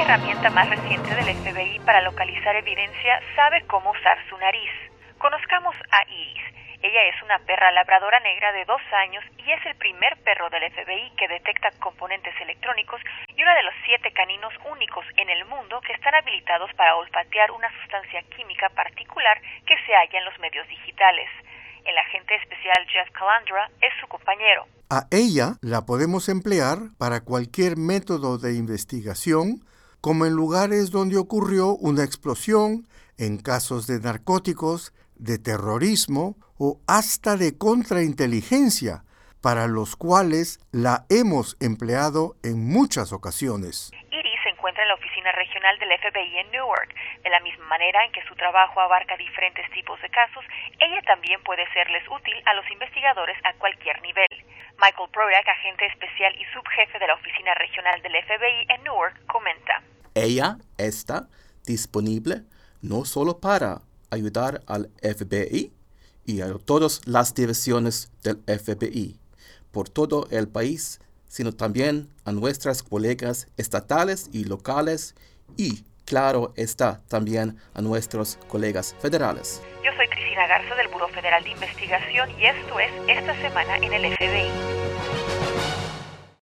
herramienta más reciente del FBI para localizar evidencia, sabe cómo usar su nariz. Conozcamos a Iris. Ella es una perra labradora negra de 2 años y es el primer perro del FBI que detecta componentes electrónicos y uno de los 7 caninos únicos en el mundo que están habilitados para olfatear una sustancia química particular que se halla en los medios digitales. El agente especial Jeff Calandra es su compañero. A ella la podemos emplear para cualquier método de investigación, como en lugares donde ocurrió una explosión, en casos de narcóticos, de terrorismo o hasta de contrainteligencia, para los cuales la hemos empleado en muchas ocasiones. Iris se encuentra en la oficina regional del FBI en Newark. De la misma manera en que su trabajo abarca diferentes tipos de casos, ella también puede serles útil a los investigadores a cualquier nivel. Michael Proyak, agente especial y subjefe de la oficina regional del FBI en Newark, comenta: Ella está disponible no solo para ayudar al FBI y a todas las divisiones del FBI por todo el país, sino también a nuestras colegas estatales y locales y, claro está, también a nuestros colegas federales. Yo soy Cristina Garza del Buró Federal de Investigación y esto es Esta Semana en el FBI.